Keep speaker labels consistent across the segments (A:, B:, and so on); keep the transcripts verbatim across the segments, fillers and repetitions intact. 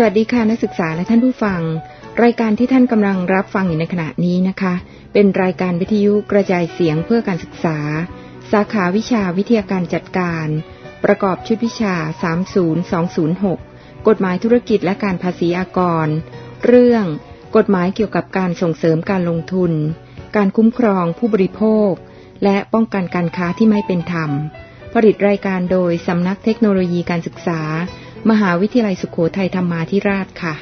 A: วัสดีค่ะนักศึกษาและท่านผู้ฟังรายการที่ท่านกำลังรับฟังอยู่ในขณะนี้นะคะเป็นรายการวิทยุกระจายเสียงเพื่อการศึกษาสาขาวิชาวิทยาการจัดการประกอบชุดวิชาสามศูนย์ สองศูนย์หกกฎหมายธุรกิจและการภาษีอากรเรื่องกฎหมายเกี่ยวกับการส่งเสริมการลงทุนการคุ้มครองผู้บริโภคและป้องกันการค้าที่ไม่เป็นธรรมผลิตรายการโดยสำนักเทคโนโลยีการศึกษามหาวิทยาลัยสุโขทัยธรรมาธิราชค่ะ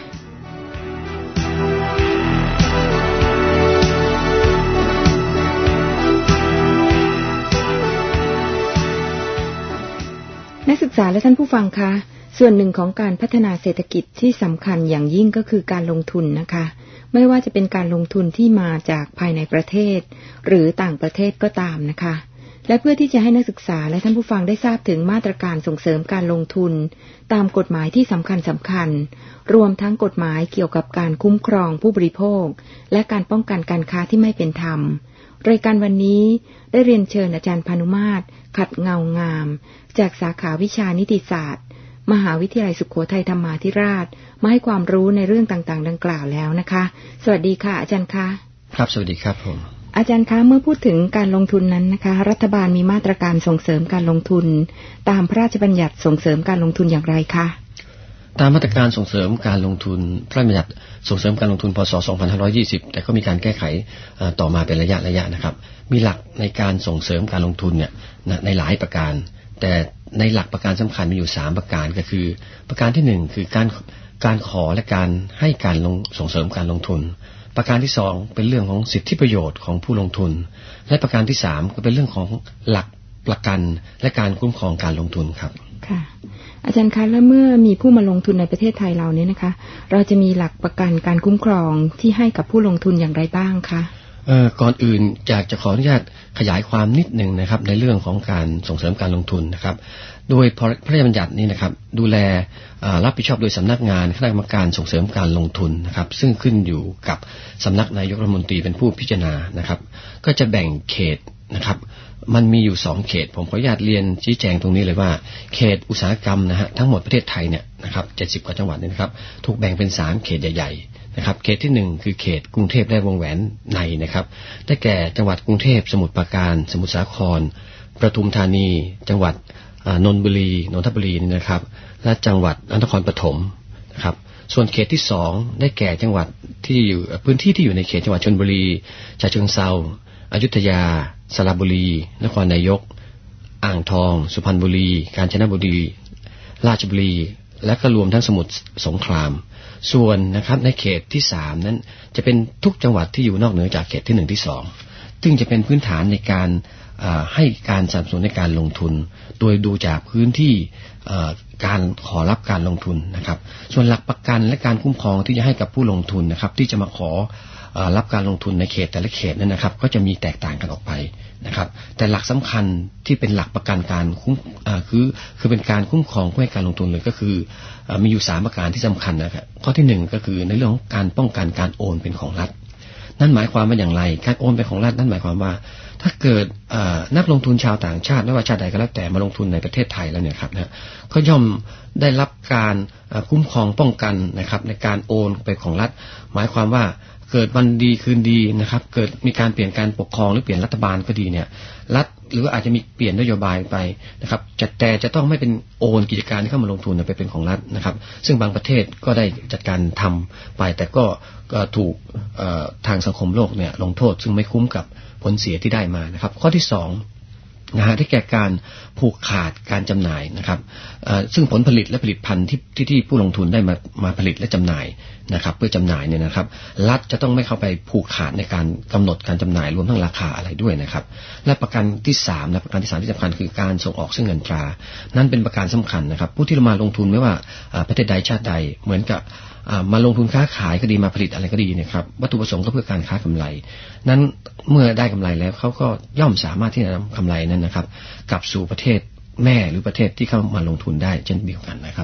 A: นักศึกษาและท่านผู้ฟังคะส่วนหนึ่งของการพัฒนาเศรษฐกิจที่สำคัญอย่างยิ่งก็คือการลงทุนนะคะไม่ว่าจะเป็นการลงทุนที่มาจากภายในประเทศหรือต่างประเทศก็ตามนะคะและเพื่อที่จะให้นักศึกษาและท่านผู้ฟังได้ทราบถึงมาตรการส่งเสริมการลงทุนตามกฎหมายที่สำคัญสำคัญรวมทั้งกฎหมายเกี่ยวกับการคุ้มครองผู้บริโภคและการป้องกันการค้าที่ไม่เป็นธรรมรายการวันนี้ได้เรียนเชิญอาจารย์พานุมาตรขัดเงางามจากสาขาวิชานิติศาสตร์มหาวิทยาลัยสุโขทัยธรรมาธิราชมาให้ความรู้ในเรื่องต่างๆดังกล่าวแล้วนะคะสวัสดีค่ะอาจารย์คะ
B: ครับสวัสดีครับผม
A: อาจารย์คะเมื่อพูดถึงการลงทุนนั้นนะคะรัฐบาลมีมาตรการส่งเสริมการลงทุนตามพระราชบัญญัติส่งเสริมการลงทุนอย่างไรคะ
B: ตามมาตรการส่งเสริมการลงทุนพระราชบัญญัติส่งเสริมการลงทุนพ.ศ. สองพันห้าร้อยยี่สิบแต่ก็มีการแก้ไขต่อมาเป็นระยะระยะนะครับมีหลักในการส่งเสริมการลงทุนเนี่ยในหลายประการแต่ในหลักประการสำคัญมีอยู่สามประการก็คือประการที่หนึ่งคือการการขอและการให้การลงส่งเสริมการลงทุนประการที่สองเป็นเรื่องของสิทธิประโยชน์ของผู้ลงทุนและประการที่สามก็เป็นเรื่องของหลักประกันและการคุ้มครองการลงทุนครับ
A: ค่ะอาจารย์คะแล้วเมื่อมีผู้มาลงทุนในประเทศไทยเราเนี่ยนะคะเราจะมีหลักประกันการคุ้มครองที่ให้กับผู้ลงทุนอย่างไรบ้างคะ
B: เอ่อก่อนอื่นอยากจะขออนุญาตขยายความนิดนึงนะครับในเรื่องของการส่งเสริมการลงทุนนะครับโดยพระราชบัญญัตินี้นะครับดูแลรับผิดชอบโดยสำนักงานคณะกรรมการส่งเสริมการลงทุนนะครับซึ่งขึ้นอยู่กับสำนักนายกรัฐมนตรีเป็นผู้พิจารณานะครับก็จะแบ่งเขตนะครับมันมีอยู่สองเขตผมขออนุญาตเรียนชี้แจงตรงนี้เลยว่าเขตอุตสาหกรรมนะฮะทั้งหมดประเทศไทยเนี่ยนะครับเจ็ดสิบกว่าจังหวัดเนี่ยนะครับถูกแบ่งเป็นสามเขตใหญ่ๆนะครับเขตที่หนึ่งคือเขตกรุงเทพและวงแหวนในนะครับได้แก่จังหวัดกรุงเทพสมุทรปราการสมุทรสาครปทุมธานีจังหวัดนนทบุรีนนทบุรีนี่นะครับและจังหวัดนครปฐมนะครับส่วนเขตที่สองได้แก่จังหวัดที่อยู่พื้นที่ที่อยู่ในเขตจังหวัดชลบุรีฉะเชิงเทราอยุธยาสระบุรีนครนายกอ่างทองสุพรรณบุรีกาญจนบุรีราชบุรีและก็รวมทั้งสมุทรสงครามส่วนนะครับในเขตที่สามนั้นจะเป็นทุกจังหวัดที่อยู่นอกเหนือจากเขตที่หนึ่งที่สองซึ่งจะเป็นพื้นฐานในการให้การสนับสนุนในการลงทุนโดยดูจากพื้นที่การขอรับการลงทุนนะครับส่วนหลักประกันและการคุ้มครองที่จะให้กับผู้ลงทุนนะครับที่จะมาขอรับการลงทุนในเขตแต่ละเขตนั้นนะครับก็จะมีแตกต่างกันออกไปนะครับแต่หลักสำคัญที่เป็นหลักประกันการคุ้มคือคือเป็นการคุ้มครองผู้ให้การลงทุนเลยก็คือมีอยู่สามประการที่สำคัญนะครับข้อที่หนึ่งก็คือในเรื่องของการป้องกันการโอนเป็นของรัฐนั่นหมายความว่าอย่างไรการโอนเป็นของรัฐนั่นหมายความว่าถ้าเกิดนักลงทุนชาวต่างชาติไม่ว่าชาติใดก็แล้วแต่มาลงทุนในประเทศไทยแล้วเนี่ยครับนะก็ย่อมได้รับการคุ้มครองป้องกันนะครับในการโอนไปของรัฐหมายความว่าเกิดวันดีคืนดีนะครับเกิดมีการเปลี่ยนการปกครองหรือเปลี่ยนรัฐบาลก็ดีเนี่ยรัฐหรืออาจจะมีเปลี่ยนนโยบายไปนะครับจะแต่จะต้องไม่เป็นโอนกิจการที่เข้ามาลงทุนไปเป็นของรัฐนะครับซึ่งบางประเทศก็ได้จัดการทำไปแต่ก็ถูกทางสังคมโลกเนี่ยลงโทษซึ่งไม่คุ้มกับผลเสียที่ได้มานะครับข้อที่สองนะฮะที่แก่การผูกขาดการจำหน่ายนะครับซึ่งผลผลิตและผลิตภัณฑ์ที่ที่ที่ผู้ลงทุนได้มามาผลิตและจำหน่ายนะครับเพื่อจำหน่ายเนี่ยนะครับรัฐจะต้องไม่เข้าไปผูกขาดในการกำหนดการจำหน่ายรวมทั้งราคาอะไรด้วยนะครับและประกันที่สามนะประกันที่สามที่สำคัญคือการส่งออกซึ่งเงินตรานั่นเป็นประการสำคัญนะครับผู้ที่มาลงทุนไม่ว่าประเทศใดชาติใดเหมือนกับมาลงทุนค้าขายก็ดีมาผลิตอะไรก็ดีนะครับวัตถุประสงค์ก็เพื่อการค้ากำไรนั้นเมื่อได้กำไรแล้วเขาก็ย่อมสามารถที่จะนำกำไรนั้นนะครับกลับสู่ประเทศแม่หรือประเทศที่เข้ามาลงทุนได้เช่นเดียวกันนะครับ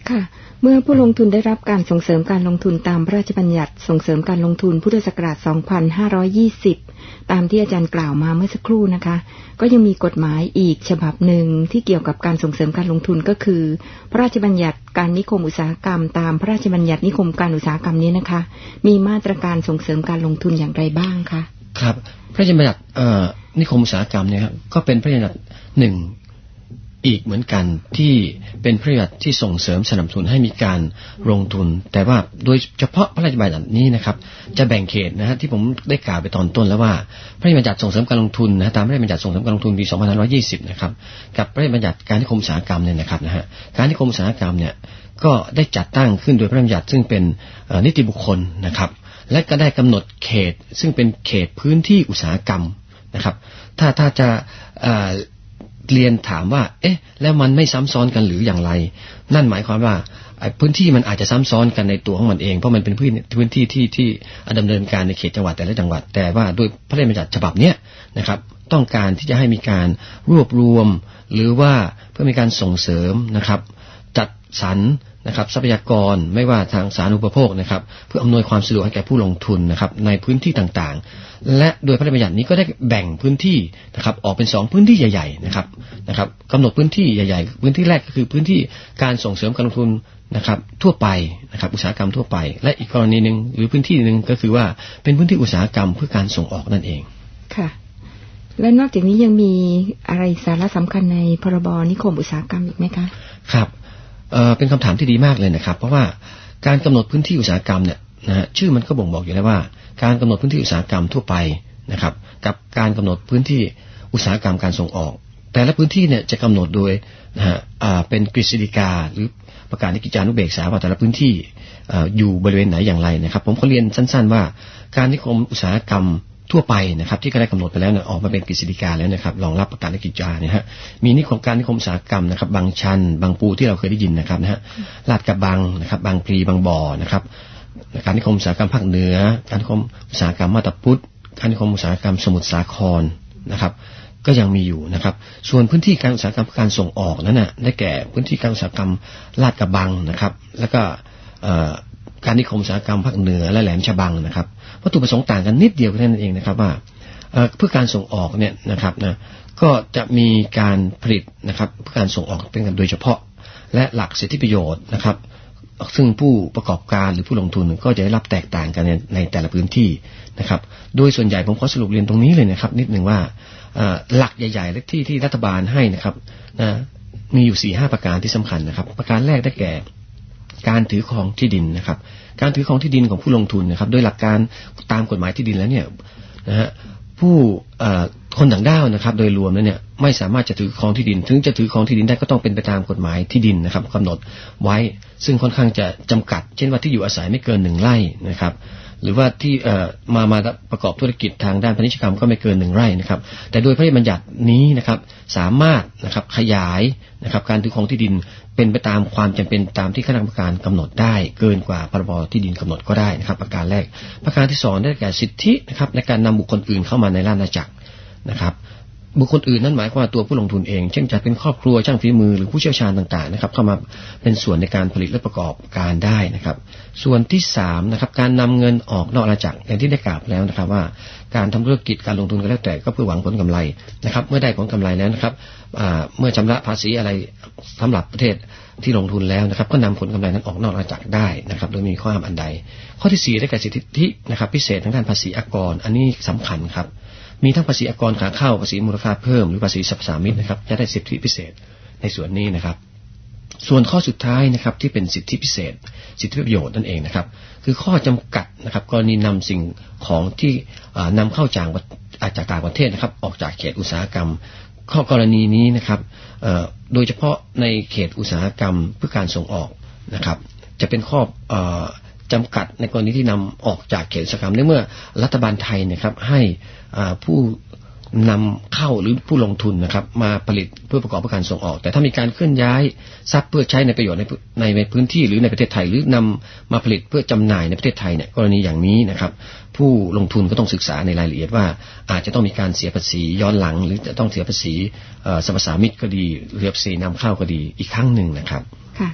A: ค่ะเมื่อผู้ลงทุนได้รับการส่งเสริมการลงทุนตามพระราชบัญญัติส่งเสริมการลงทุนพุทธศักราชสองพันห้าร้อยยี่สิบตามที่อาจารย์กล่าวมาเมื่อสักครู่นะคะก็ยังมีกฎหมายอีกฉบับหนึ่งที่เกี่ยวกับการส่งเสริมการลงทุนก็คือพระราชบัญญัติการนิคมอุตสาหกรรมตามพระราชบัญญัตินิคมการอุตสาหกรรมนี้นะคะมีมาตรการส่งเสริมการลงทุนอย่างไรบ้างคะ
B: ครับพระราชบัญญัตินิคมอุตสาหกรรมเนี่ยครับก็เป็นพระราชบัญญัติหนึ่งอีกเหมือนกันที่เป็นพระราชบัญญัติที่ส่งเสริมสนับสนุนให้มีการลงทุนแต่ว่าโดยเฉพาะพระราชบัญญัตินี้นะครับจะแบ่งเขตนะฮะที่ผมได้กล่าวไปตอนต้นแล้วว่าพระราชบัญญัติส่งเสริมการลงทุนนะตามพระราชบัญญัติส่งเสริมการลงทุนปีสองพันห้าร้อยยี่สิบนะครับกับพระราชบัญญัติการนิคมอุตสาหกรรมเนี่ยนะครับนะฮะการนิคมอุตสาหกรรมเนี่ยก็ได้จัดตั้งขึ้นโดยพระราชบัญญัติซึ่งเป็นนิติบุคคลนะครับและก็ได้กำหนดเขตซึ่งเป็นเขตพื้นที่อุตสาหกรรมนะครับถ้าถ้าจะเรียนถามว่าเอ๊ะแล้วมันไม่ซ้ำซ้อนกันหรืออย่างไรนั่นหมายความว่าพื้นที่มันอาจจะซ้ำซ้อนกันในตัวของมันเองเพราะมันเป็นพื้นพื้นที่ที่ที่ดำเนินการในเขตจังหวัดแต่ละจังหวัดแต่ว่าโดยพระราชบัญญัติฉบับเนี้ยนะครับต้องการที่จะให้มีการรวบรวมหรือว่าเพื่อมีการส่งเสริมนะครับจัดสรรนะครับทรัพยากรไม่ว่าทางสาธารณูปโภคนะครับเพื่ออำนวยความสะดวกให้แก่ผู้ลงทุนนะครับในพื้นที่ต่างๆและโดยพระราชบัญญัตินี้ก็ได้แบ่งพื้นที่นะครับออกเป็นสองพื้นที่ใหญ่ๆนะครับนะครับกำหนดพื้นที่ใหญ่ๆพื้นที่แรกก็คือพื้นที่การส่งเสริมการลงทุนนะครับทั่วไปนะครับอุตสาหกรรมทั่วไปและอีกกรณีนึงหรือพื้นที่นึงก็คือว่าเป็นพื้นที่อุตสาหกรรมเพื่อการส่งออกนั่นเอง
A: ค่ะและนอกจากนี้ยังมีอะไรสาระสำคัญในพรบนิคมอุตสาหกรรมอีกไหมคะ
B: ครับเอ่อเป็นคำถามที่ดีมากเลยนะครับเพราะว่าการกำหนดพื้นที่อุตสาหกรรมเนี่ยนะฮะชื่อมันก็บ่งบอกอยู่แล้วว่าการกำหนดพื้นที่อุตสาหกรรมทั่วไปนะครับกับการกำหนดพื้นที่อุตสาหกรรมการส่งออกแต่ละพื้นที่เนี่ยจะกำหนดโดยนะฮะอ่าเป็นกฤษฎีกาหรือประกาศในกิจจานุเบกษาว่าแต่ละพื้นที่อ่าอยู่บริเวณไหนอย่างไรนะครับผมขอเรียนสั้นๆว่าการนิคมอุตสาหกรรมทั่วไปนะครับที่ก็ได้กำหนดไปแล้วเนี่ยออกมาเป็นกฤษฎีกาแล้วนะครับรองรับประกาศในกิจจาเนี่ยฮะมีนิคมการนิคมอุตสาหกรรมนะครับบางชันบางปูที่เราเคยได้ยินนะครับนะฮะลาดกระบังนะครับบางพลีบางบ่อนะครับการนิคมอุตสาหกรรมภาคเหนือการนิคมอุตสาหกรรมมาตาพุธการนิคมอุตสาหกรรมสมุทรสาครนะครับก็ยังมีอยู่นะครับส่วนพื้นที่การอุตสาหกรรมการส่งออกนั้นน่ะได้แก่พื้นที่การอุตสาหกรรมลาดกระบังนะครับแล้วก็การนิคมอุตสาหกรรมภาคเหนือและแหลมฉบังนะครับวัตถุประสงค์ต่างกันนิดเดียวแค่นั้นเองนะครับว่าเพื่อการส่งออกเนี่ยนะครับนะก็จะมีการผลิตนะครับเพื่อการส่งออกเป็นกันโดยเฉพาะและหลักสิทธิประโยชน์นะครับซึ่งผู้ประกอบการหรือผู้ลงทุนก็จะได้รับแตกต่างกันในในแต่ละพื้นที่นะครับโดยส่วนใหญ่ผมขอสรุปเรียนตรงนี้เลยนะครับนิดนึงว่าหลักใหญ่ๆและที่ที่รัฐบาลให้นะครับนะมีอยู่ สี่ห้า ประการที่สำคัญนะครับประการแรกได้แก่การถือครองที่ดินนะครับการถือครองที่ดินของผู้ลงทุนนะครับโดยหลักการตามกฎหมายที่ดินแล้วเนี่ยนะฮะผู้คนต่างด้าวนะครับโดยรวมแล้วเนี่ยไม่สามารถจะถือครองที่ดินถึงจะถือครองที่ดินได้ก็ต้องเป็นไปตามกฎหมายที่ดินนะครับกำหนดไว้ซึ่งค่อนข้างจะจำกัดเช่นว่าที่อยู่อาศัยไม่เกินหนึ่งไร่นะครับหรือว่าที่มามาประกอบธุรกิจทางด้านพาณิชยกรรมก็ไม่เกินหนึ่งไร่นะครับแต่โดยพระราชบัญญัตินี้นะครับสามารถนะครับขยายนะครับการถือครองที่ดินเป็นไปตามความจำเป็นตามที่คณะกรรมการกำหนดได้เกินกว่าพรบที่ดินกำหนดก็ได้นะครับประการแรกประการที่สองได้แก่สิทธินะครับในการนำบุคคลอื่นเข้ามาในราชอาณาจักรนะครับบุคคลอื่นนั้นหมายความว่าตัวผู้ลงทุนเองเช่นจะเป็นครอบครัวช่างฝีมือหรือผู้เชี่ยวชาญต่างๆนะครับเข้ามาเป็นส่วนในการผลิตและประกอบการได้นะครับส่วนที่สามนะครับการนำเงินออกนอกอาณาจักรอย่างที่ได้กล่าวแล้วนะครับว่าการทำธุรกิจการลงทุนก็แล้วแต่ก็เพื่อหวังผลกำไรนะครับเมื่อได้ผลกำไรแล้วนะครับเมื่อชำระภาษีอะไรสำหรับประเทศที่ลงทุนแล้วนะครับก็นำผลกำไรนั้นออกนอกอาณาจักรได้นะครับโดยมีข้อห้ามอันใดข้อที่สี่ได้แก่สิทธินะครับพิเศษทางด้านภาษีอากรอันนี้สำคัญครับมีทั้งภาษีอากรขาเข้าภาษีมูลค่าเพิ่มหรือภาษีสรรพสามิตนะครับจะได้สิทธิพิเศษในส่วนนี้นะครับส่วนข้อสุดท้ายนะครับที่เป็นสิทธิพิเศษสิทธิประโยชน์นั่นเองนะครับคือข้อจำกัดนะครับกรณีนำสิ่งของที่นำเข้าจากจากต่างประเทศนะครับออกจากเขตอุตสาหกรรมข้อกรณีนี้นะครับโดยเฉพาะในเขตอุตสาหกรรมเพื่อการส่งออกนะครับจะเป็นข้อจำกัดในกรณีที่นำออกจากเขตอุตสาหกรรมในเมื่อรัฐบาลไทยนะครับให้ผู้นำเข้าหรือผู้ลงทุนนะครับมาผลิตเพื่อประกอบการส่งออกแต่ถ้ามีการเคลื่อนย้ายทรัพย์เพื่อใช้ในประโยชน์ในในพื้นที่หรือในประเทศไทยหรือนำมาผลิตเพื่อจำหน่ายในประเทศไทยเนี่ยกรณีอย่างนี้นะครับผู้ลงทุนก็ต้องศึกษาในรายละเอียดว่าอาจจะต้องมีการเสียภาษีย้อนหลังหรือจะต้องเสียภาษีสรรพสามิตก็ดีเสียภาษีนำเข้าก็ดีอีกครั้งหนึ่งนะครับ
A: ค่ะ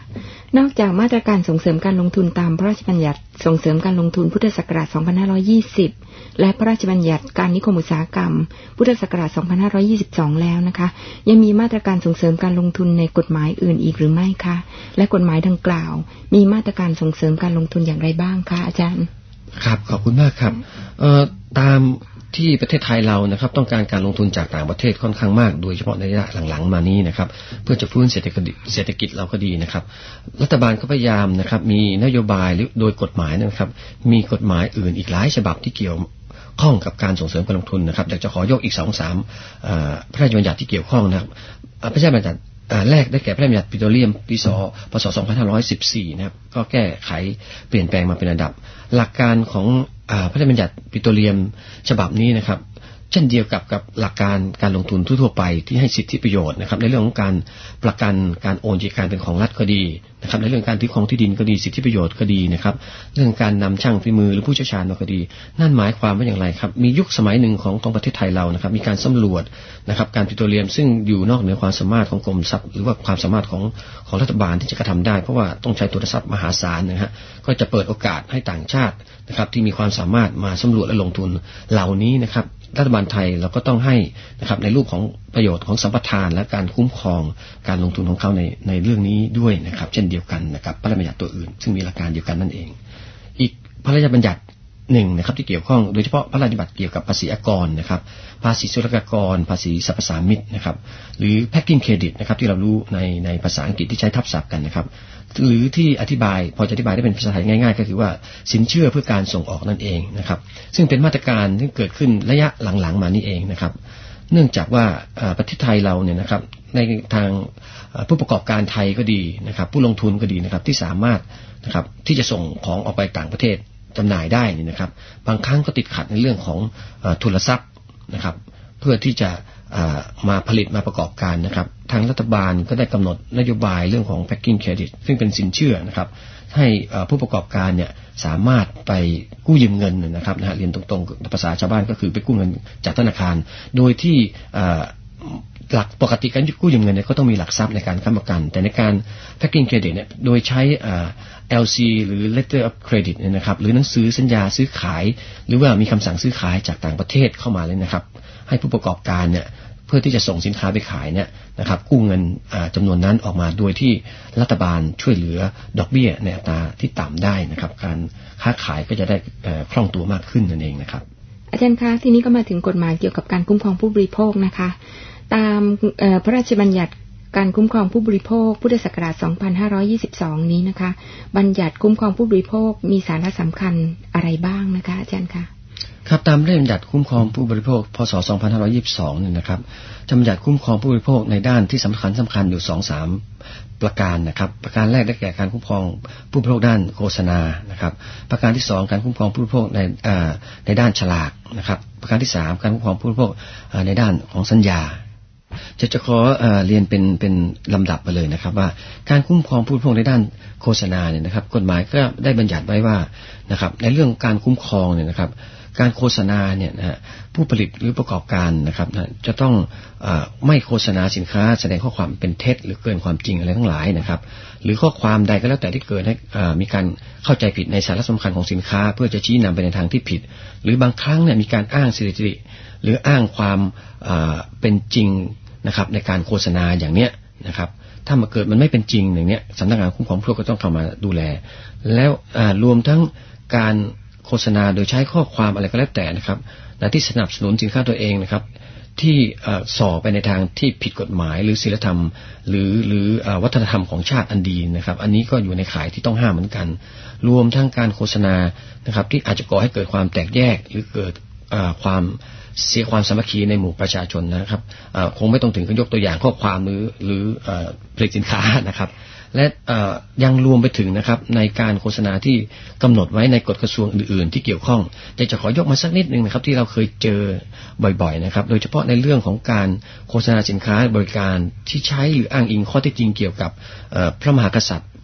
A: นอกจากมาตรการส่งเสริมการลงทุนตามพระราชบัญญัติส่งเสริมการลงทุนพุทธศักราชสองพันห้าร้อยยี่สิบและพระราชบัญญัติการนิคมอุตสาหกรรมพุทธศักราชสองพันห้าร้อยยี่สิบสองแล้วนะคะยังมีมาตรการส่งเสริมการลงทุนในกฎหมายอื่นอีกหรือไม่คะและกฎหมายดังกล่าวมีมาตรการส่งเสริมการลงทุนอย่างไรบ้างคะอาจารย์
B: ครับขอบคุณมากครับเอ่อตามที่ประเทศไทยเรานะครับต้องการการลงทุนจากต่างประเทศค่อนข้างมากโดยเฉพาะในระยะหลังๆมานี้นะครับเพื่อจะฟื้นเศรษฐกิจเศรษฐกิจเราก็ดีนะครับรัฐบาลก็พยายามนะครับมีนโยบายหรือโดยกฎหมายนะครับมีกฎหมายอื่นอีกหลายฉบับที่เกี่ยวข้องกับการส่งเสริมการลงทุนนะครับอยากจะขอยกอีก สองถึงสาม อ่าพระราชบัญญัติที่เกี่ยวข้องนะครับพระราชบัญญัติแรกได้แก่พระราชบัญญัติปิโตรเลียมปีพ.ศ. สองพันห้าร้อยสิบสี่นะครับก็แก้ไขเปลี่ยนแปลงมาเป็นระดับหลักการของพระราชบัญญัติปิโตรเลียมฉบับนี้นะครับเช่นเดียวกับกับหลักการการลงทุนทั่วๆไปที่ให้สิทธิประโยชน์นะครับในเรื่องของการประกันการโอนกิจการเป็นของรัฐก็ดีนะครับในเรื่องการถือครองที่ดินก็ดีสิทธิประโยชน์ก็ดีนะครับเรื่องการนำช่างฝีมือหรือผู้เชี่ยวชาญมาก็ดีนั่นหมายความว่าอย่างไรครับมียุคสมัยหนึ่งของของประเทศไทยเรานะครับมีการสำรวจนะครับการปิโตรเลียมซึ่งอยู่นอกเหนือความสามารถของกรมทรัพย์หรือว่าความสามารถของของรัฐบาลที่จะกระทำได้เพราะว่าต้องใช้ทุนทรัพย์มหาศาลนะฮะก็จะเปิดโอกาสให้ต่างชาตินะครับที่มีความสามารถมาสำรวจและลงทุนเหล่านี้นะครับรัฐบาลไทยเราก็ต้องให้นะครับในรูปของประโยชน์ของสัมปทานและการคุ้มครองการลงทุนของเขาในในเรื่องนี้ด้วยนะครับเช่นเดียวกันนะครับพระราชบัญญัติตัวอื่นซึ่งมีหลักการเดียวกันนั่นเองอีกพระราชบัญญัติหนึ่งนะครับที่เกี่ยวข้องโดยเฉพาะพระราชบัญญัติเกี่ยวกับภาษีอากรนะครับภาษีศุลกากรภาษีสรรพสามิตนะครับหรือ packing credit นะครับที่เรารู้ในในภาษาอังกฤษที่ใช้ทับศัพท์กันนะครับหรือที่อธิบายพอจะอธิบายได้เป็นภาษาไทยง่ายๆก็คือว่าสินเชื่อเพื่อการส่งออกนั่นเองนะครับซึ่งเป็นมาตรการที่เกิดขึ้นระยะหลังๆมานี่เองนะครับเนื่องจากว่าประเทศไทยเราเนี่ยนะครับในทางผู้ประกอบการไทยก็ดีนะครับผู้ลงทุนก็ดีนะครับที่สามารถนะครับที่จะส่งของออกไปต่างประเทศจำหน่ายได้นี่นะครับบางครั้งก็ติดขัดในเรื่องของทุนทรัพย์นะครับเพื่อที่จะมาผลิตมาประกอบการนะครับทางรัฐบาลก็ได้กำหนดนโยบายเรื่องของ packing credit ซึ่งเป็นสินเชื่อนะครับให้ผู้ประกอบการเนี่ยสามารถไปกู้ยืมเงินนะครับนะฮะเรียนตรงๆภาษาชาวบ้านก็คือไปกู้เงินจากธนาคารโดยที่หลักปกติการกู้ยืมเงินเนี่ยก็ต้องมีหลักทรัพย์ในการค้ำประกันแต่ในการ packing credit เนี่ยโดยใช้ แอล ซี หรือ letter of credit เนี่ยนะครับหรือหนังสือสัญญาซื้อขายหรือว่ามีคำสั่งซื้อขายจากต่างประเทศเข้ามาเลยนะครับให้ผู้ประกอบการเนี่ยเพื่อที่จะส่งสินค้าไปขายเนี่ยนะครับกู้เงินจำนวนนั้นออกมาโดยที่รัฐบาลช่วยเหลือดอกเบี้ยในอัตราที่ต่ำได้นะครับการค้าขายก็จะได้คล่องตัวมากขึ้นนั่นเองนะครับ
A: อาจารย์คะทีนี้ก็มาถึงกฎหมายเกี่ยวกับการคุ้มครองผู้บริโภคนะคะตามพระราชบัญญัติการคุ้มครองผู้บริโภคพุทธศักราชสองพันห้าร้อยยี่สิบสองนี้นะคะบัญญัติคุ้มครองผู้บริโภคมีสาระสำคัญอะไรบ้างนะคะอาจารย์คะ
B: ครับตามพระราชบัญญัติคุ้มครองผู้บริโภคพ.ศ. สองพันห้าร้อยยี่สิบสองเนี่ยนะครับจะบัญญัติคุ้มครองผู้บริโภคในด้านที่สำคัญสำคัญอยู่ สองถึงสาม ประการนะครับประการแรกได้แก่การคุ้มครองผู้บริโภคด้านโฆษณานะครับประการที่สองการคุ้มครองผู้บริโภคในในด้านฉลากนะครับประการที่สามการคุ้มครองผู้บริโภคในด้านของสัญญาจะจะขอเอ่อเรียนเป็นเป็นลำดับไปเลยนะครับว่าการคุ้มครองผู้บริโภคในด้านโฆษณาเนี่ยนะครับกฎหมายก็ได้บัญญัติไว้ว่านะครับในเรื่องการคุ้มครองเนี่ยนะครับการโฆษณาเนี่ยนะฮะผู้ผลิตหรือประกอบการนะครับนะจะต้องเอ่อไม่โฆษณาสินค้าแสดงข้อความเป็นเท็จหรือเกินความจริงอะไรทั้งหลายนะครับหรือข้อความใดก็แล้วแต่ที่เกิดให้มีการเข้าใจผิดในสาระสำคัญของสินค้าเพื่อจะชี้นำไปในทางที่ผิดหรือบางครั้งเนี่ยมีการอ้างสิริสิหรืออ้างความเป็นจริงนะครับในการโฆษณาอย่างเนี้ยนะครับถ้ามาเกิดมันไม่เป็นจริงอย่างเนี้ยสำนักงานคุ้มครองผู้บริโภคก็ต้องเข้ามาดูแลแล้วรวมทั้งการโฆษณาโดยใช้ข้อความอะไรก็แล้วแต่นะครับที่สนับสนุนสินค้าตัวเองนะครับที่ส่อไปในทางที่ผิดกฎหมายหรือศีลธรรมหรือหรือวัฒนธรรมของชาติอันดีนะครับอันนี้ก็อยู่ในข่ายที่ต้องห้ามเหมือนกันรวมทั้งการโฆษณานะครับที่อาจจะก่อให้เกิดความแตกแยกหรือเกิดความเสียความสามัคคีในหมู่ประชาชนนะครับคงไม่ต้องถึงกับยกตัวอย่างข้อความหรือหรือผลิตสินค้านะครับและยังรวมไปถึงนะครับในการโฆษณาที่กำหนดไว้ในกฎกระทรวงอื่นๆที่เกี่ยวข้องอยากจะขอยกมาสักนิดนึงนะครับที่เราเคยเจอบ่อยๆนะครับโดยเฉพาะในเรื่องของการโฆษณาสินค้าบริการที่ใช้หรืออ้างอิงข้อเท็จจริงเกี่ยวกับพระมหากษัตริย์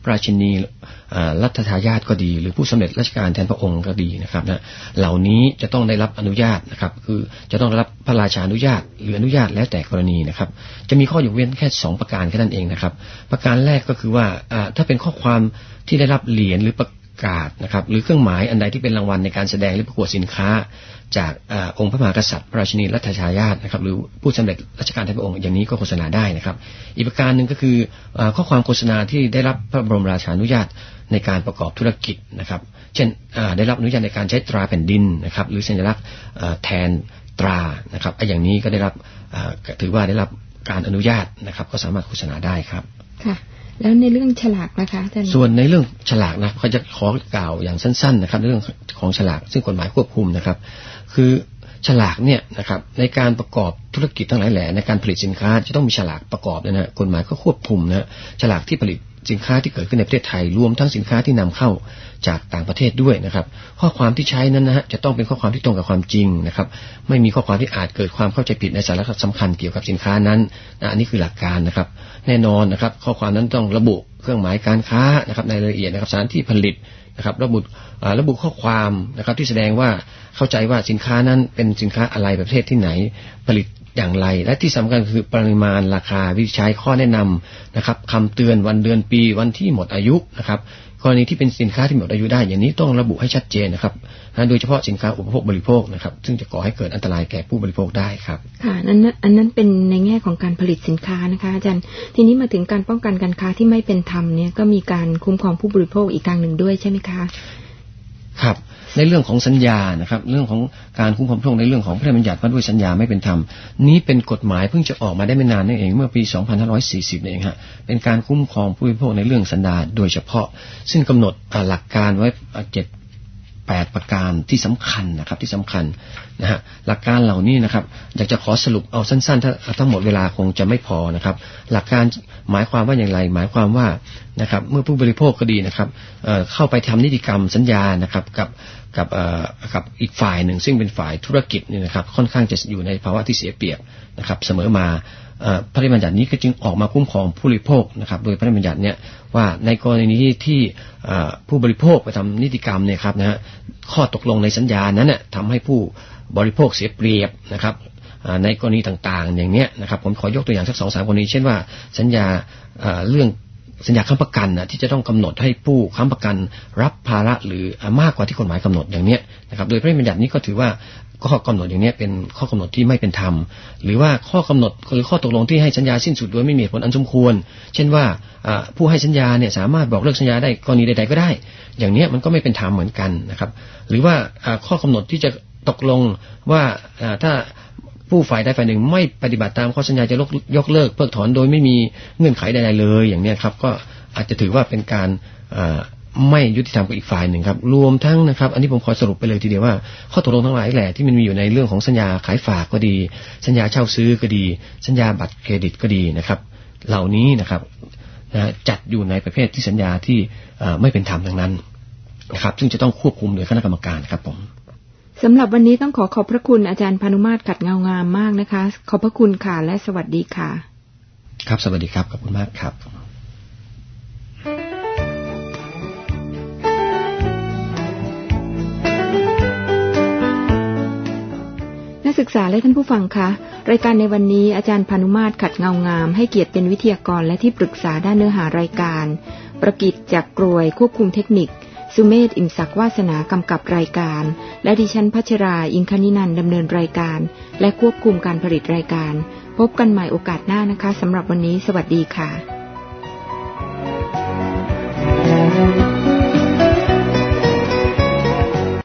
B: ราชินีรัชทายาทก็ดีหรือผู้สำเร็จราชการแทนพระองค์ก็ดีนะครับนะเหล่านี้จะต้องได้รับอนุญาตนะครับคือจะต้องได้รับพระราชาอนุญาตหรืออนุญาตแล้วแต่กรณีนะครับจะมีข้อยกเว้นแค่สองประการแค่นั้นเองนะครับประการแรกก็คือว่าถ้าเป็นข้อความที่ได้รับเหรียญหรือประกาศนะครับหรือเครื่องหมายอันใดที่เป็นรางวัลในการแสดงหรือประกวดสินค้าจากอองค์พระมหากษัตริย์พระราชินีรัชทายาทนะครับหรือผู้สำเร็จราชการแทนพระองค์อย่างนี้ก็โฆษณาได้นะครับอีกประการหนึ่งก็คือข้อความโฆษณาที่ได้รับพระบรมราชานุญาตในการประกอบธุรกิจนะครับเช่นได้รับอนุญาตในการใช้ตราแผ่นดินนะครับหรือสัญลักษณ์แทนตรานะครับอย่างนี้ก็ได้รับถือว่าได้รับการอนุญาตนะครับก็สามารถโฆษณาได้ครับ
A: ค่ะแล้วในเรื่องฉลากนะคะอาจารย์
B: ส่วนในเรื่องฉลากนะเขาจะขอกล่าวอย่างสั้นๆนะครับในเรื่องของฉลากซึ่งกฎหมายควบคุมนะครับคือฉลากเนี่ยนะครับในการประกอบธุรกิจทั้งหลายแหล่ในการผลิตสินค้าจะต้องมีฉลากประกอบนะฮะกฎหมายก็ควบคุมนะฉลากที่ผลิตสินค้าที่เกิดขึ้นในประเทศไทยรวมทั้งสินค้าที่นำเข้าจากต่างประเทศด้วยนะครับข้อความที่ใช้นั้นนะฮะจะต้องเป็นข้อความที่ตรงกับความจริงนะครับไม่มีข้อความที่อาจเกิดความเข้าใจผิดในสาระสำคัญเกี่ยวกับสินค้านั้นนะอันนี้คือหลักการนะครับแน่นอนนะครับข้อความนั้นต้องระบุเครื่องหมายการค้านะครับในรายละเอียดนะครับสถานที่ผลิตนะครับระบุระบุข้อความนะครับที่แสดงว่าเข้าใจว่าสินค้านั้นเป็นสินค้าอะไรประเภทที่ไหนผลิตอย่างไรและที่สำคัญคือปริมาณราคาวิธีใช้ข้อแนะนำนะครับคำเตือนวันเดือนปีวันที่หมดอายุนะครับกรณีที่เป็นสินค้าที่หมดอายุได้อย่างนี้ต้องระบุให้ชัดเจนนะครับโดยเฉพาะสินค้าอุปโภคบริโภคนะครับซึ่งจะก่อให้เกิดอันตรายแก่ผู้บริโภคได้ครับ
A: ค่ะนั้นอันนั้นเป็นในแง่ของการผลิตสินค้านะคะอาจารย์ทีนี้มาถึงการป้องกันการค้าที่ไม่เป็นธรรมเนี่ยก็มีการคุ้มครองผู้บริโภคอีกทางหนึ่งด้วยใช่ไหมคะ
B: ครับในเรื่องของสัญญานะครับเรื่องของการคุ้มครองผู้บริโภคในเรื่องของพระราชบัญญัติว่าด้วยสัญญาไม่เป็นธรรมนี้เป็นกฎหมายเพิ่งจะออกมาได้ไม่นานนี่เองเมื่อปีสองพันห้าร้อยสี่สิบนี่เองฮะเป็นการคุ้มครองผู้บริโภคในเรื่องสัญญาโดยเฉพาะซึ่งกำหนดหลักการไว้เจ็ดแปดประการที่สำคัญนะครับที่สำคัญนะฮะหลักการเหล่านี้นะครับอยากจะขอสรุปเอาสั้นๆถ้าทั้งหมดเวลาคงจะไม่พอนะครับหลักการหมายความว่าอย่างไรหมายความว่านะครับเมื่อผู้บริโภคก็ดีนะครับเอ่อเข้าไปทำนิติกรรมสัญญานะครับกับกับเอ่อกับอีกฝ่ายหนึ่งซึ่งเป็นฝ่ายธุรกิจนี่นะครับค่อนข้างจะอยู่ในภาวะที่เสียเปรียบนะครับเสมอมาพระราชบัญญัตินี้ก็จึงออกมาคุ้มครองผู้บริโภคนะครับโดยพระราชบัญญัติเนี่ยว่าในกรณีที่ผู้บริโภคไปทำนิติกรรมเนี่ยครับนะฮะข้อตกลงในสัญญานั้นน่ะทำให้ผู้บริโภคเสียเปรียบนะครับในกรณีต่างๆอย่างเนี้ยนะครับผมขอยกตัวอย่างสักสองสามกรณีเช่นว่าสัญญาเรื่องสัญญาค้ำประกันนะที่จะต้องกำหนดให้ผู้ค้ำประกันรับภาระหรือมากกว่าที่กฎหมายกำหนดอย่างเนี้ยนะครับโดยพระราชบัญญัตินี้ก็ถือว่าข้อกำหนดอย่างนี้เป็นข้อกำหนดที่ไม่เป็นธรรมหรือว่าข้อกำหนดหรือข้อตกลงที่ให้สัญญาสิ้นสุดโดยไม่มีเหตุผลอันสมควรเช่นว่าผู้ให้สัญญาเนี่ยสามารถบอกเลิกสัญญาได้กรณีใดๆก็ได้อย่างนี้มันก็ไม่เป็นธรรมเหมือนกันนะครับหรือว่าข้อกำหนดที่จะตกลงว่าถ้าผู้ฝ่ายใดฝ่ายหนึ่งไม่ปฏิบัติตามข้อสัญญาจะยกเลิกเพิกถอนโดยไม่มีเงื่อนไขใดๆเลยอย่างนี้ครับก็อาจจะถือว่าเป็นการไม่ยุติธรรมกับอีกฝ่ายหนึ่งครับรวมทั้งนะครับอันนี้ผมขอสรุปไปเลยทีเดียวว่าข้อตกลงทั้งหลายแหละที่มันมีอยู่ในเรื่องของสัญญาขายฝากก็ดีสัญญาเช่าซื้อก็ดีสัญญาบัตรเครดิตก็ดีนะครับเหล่านี้นะครับนะจัดอยู่ในประเภทที่สัญญาที่ไม่เป็นธรรมทั้งนั้นนะครับซึ่งจะต้องควบคุมโดยคณะกรรมการครับผม
A: สำหรับวันนี้ต้องขอขอบพระคุณอาจารย์พานุมาตรขัดเงางามมากนะคะขอบพระคุณค่ะและสวัสดีค่ะ
B: ครับสวัสดีครับขอบคุณมากครับ
A: นักศึกษาและท่านผู้ฟังคะรายการในวันนี้อาจารย์พานุมาตรขัดเงางามให้เกียรติเป็นวิทยากรและที่ปรึกษาด้านเนื้อหารายการประกิตจากกรวยควบคุมเทคนิคสุเมธ อิ่มศักดิ์วาสนากำกับรายการและดิฉันพัชราอิงคณินันท์ดำเนินรายการและควบคุมการผลิตรายการพบกันใหม่โอกาสหน้านะคะสำหรับวันนี้สวัสดีค่ะ